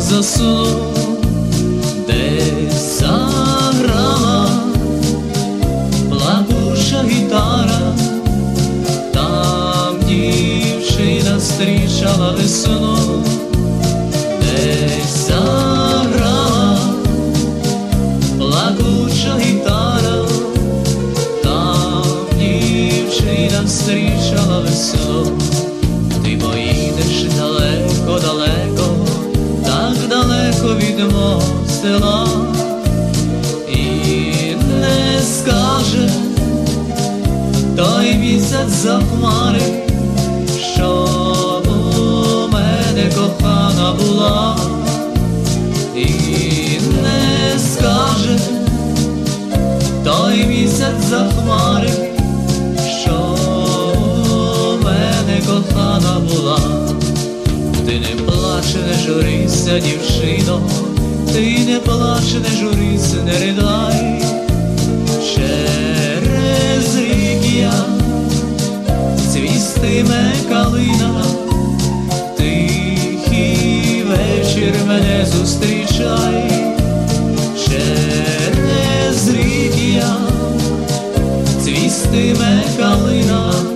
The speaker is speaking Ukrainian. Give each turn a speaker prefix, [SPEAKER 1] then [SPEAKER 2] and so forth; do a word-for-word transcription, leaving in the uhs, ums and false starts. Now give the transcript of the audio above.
[SPEAKER 1] заснув, десь заграла плакуча гітара, там дівчина зустрічала весну, десь заграла плакуча гітара, там дівчина зустрічала весну. Ти поїдеш далеко-далеко, так далеко від мого села, і не скаже той місяць за хмари, що у мене кохана була, і не скаже той місяць за хмари, що у мене кохана була. Ти не плач, не журися, дівчино, ти не плач, не журися, не ридай. Через рік я цвістиме калина, тихий вечір мене зустрічай. Через рік я цвістиме калина,